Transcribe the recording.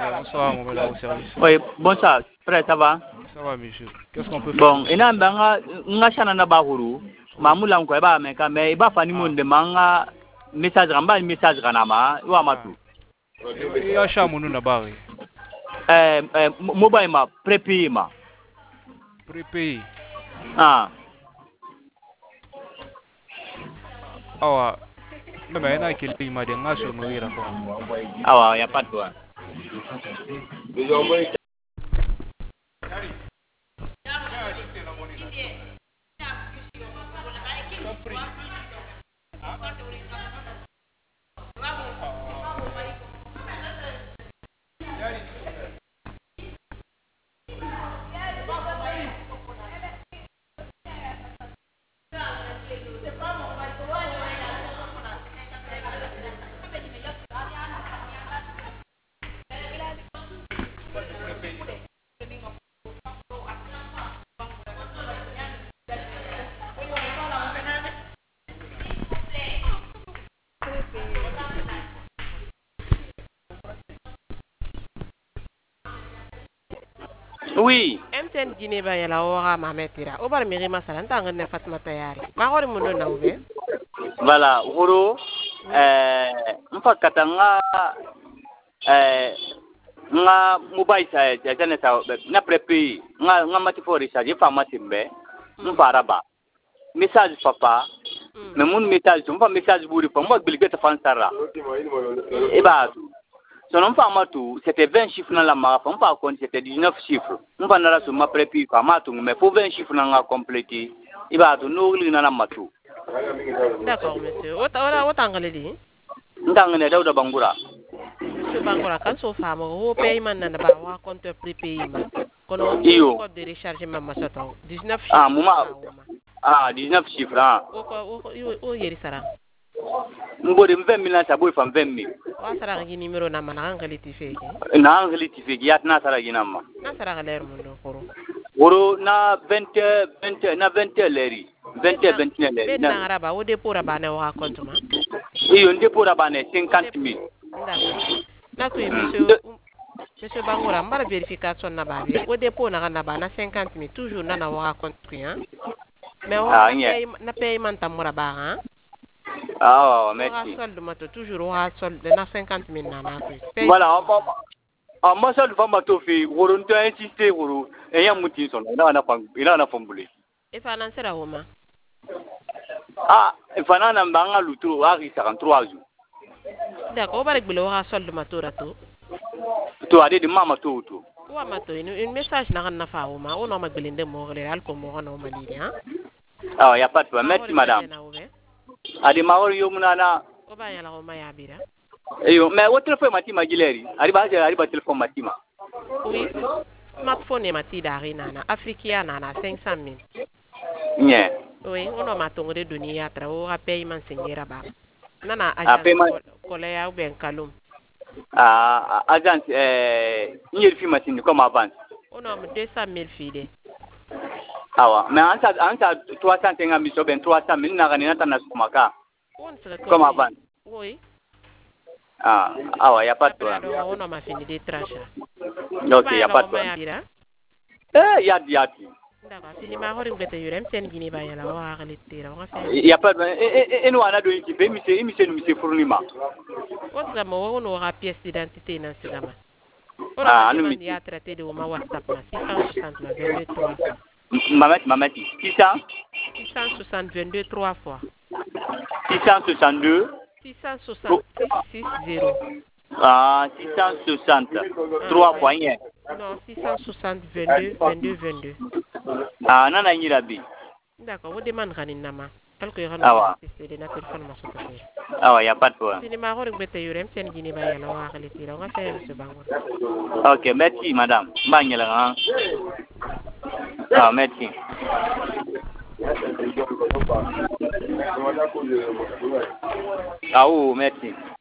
Bonsoir, mon bel au service. Oui, bonsoir. Frère, ça va? Ça va, monsieur. Qu'est-ce qu'on peut faire? Bon, et là, nga chana na bahuru. Mamula ko ba meka mais ba fani monde manga message ramba message kanama wa matu. Ya sha munu na bari. Mobile ma prepay ma. Prepay. Ah. Awa. Mais na kili ma de ngaso mo ira ko. Awa, ya pas toi. Oui. MTN Guinée ba yala ora mametira. O bar miri masala ntanga ne Fatma Tayari. Ma hore mundo na ube. Voilà, horo mfa katanga nga mobile sa jana sa na prepay nga mati for recharge fa matimbe mfa araba. Message papa. Mais mon message, on va message bourri pour moi bilgue ta fansara. Et bah son femme tout, c'était 20 chiffres dans la marque, on pas compte c'était 19 chiffres. On va nara sur ma prépi pas matou mais faut 20 chiffres dans la compléter. Et bah tout nous li na matou. D'accord monsieur. Ota ngale di. Ndangane Dauda Bangura. Monsieur Bangura kan so fama o paiement na ba wa compte prépaiement. Kono code de rechargement masato 19 chiffres. Ah moma. Ah 19 chiffres ah. O yeri sara. Mbode 20 000 sa boy fam 20 000. Wa sara gi numéro na mana ngali ti feki. Na ngali ti feki yat na sara gi namma. Na sara ga leer mundo koro. Woro na 20 na 20 leri. 21 leri. Ben na araba o dépôt raba na wa compte ma. Iyo dépôt raba na 50 000. D'accord. Na ko monsieur Bangura mbara vérification na ba bi. O dépôt na ba na 50 000 toujours na wa compte hein. Mais on paiement tamura ba hein. Ah, merci. Solde mato toujours on solde na 50 000 na na ko. Voilà, ma solde va mato fi woronto insister woro e ya mutin son ina na fambule. E financera homa. Ah, e fanana mbanga luto ari 43 jours. D'accord, ba rek bilo wa solde mato rato. To ade de mama to. Wa mato une message na fa homa, on ma gbelinde mo rele al ko mo na o malidi hein. Ah, y a pas de problème. Merci madame. Adi mawor yomunana. O ba yala o maya bira. Eyo, mais o téléphone mati magileri. Arriba téléphone matima. Oui. Smartphone mati dari nana Afrikia nana 500 000. Nye. Oui, on a matongre dunia tra o paiement sengera ba. Nana agence kolea ou bien kalum. Ah, agence nyeri fi matini comme avance. On a 200 000 filles. Awa, mais anta 350 000 ben 300 000 na ganina tana sumaka. Comme avant. Oui. Ah, awa, y a pas de problème. On a ma fini des traches. OK, y a pas de problème. Yadi. D'accord, fini ma hori ngete yurem sen gini ba yala wa xalitira wa fa. Y a pas de problème. Et nous ana do yiki be mi fournima. What's mo wono ra pièce d'identité na sigama. Ah, anu mi ya traité de ma WhatsApp na 660 22 3. Mamati. 660 22 3 fois. 662 660. Ah, 660. 3 fois rien. Non, 660 22. Ah, nana nyirabi. D'accord, vous demandez kanina quelque chose c'est de téléphone ma soto. Ah, y a pas de problème. C'est ma hori ngete yurem sen gini ba yala wa xalitira wa fa monsieur Bangour. OK, merci madame. Banyela hein. Ah, merci. Ah, merci.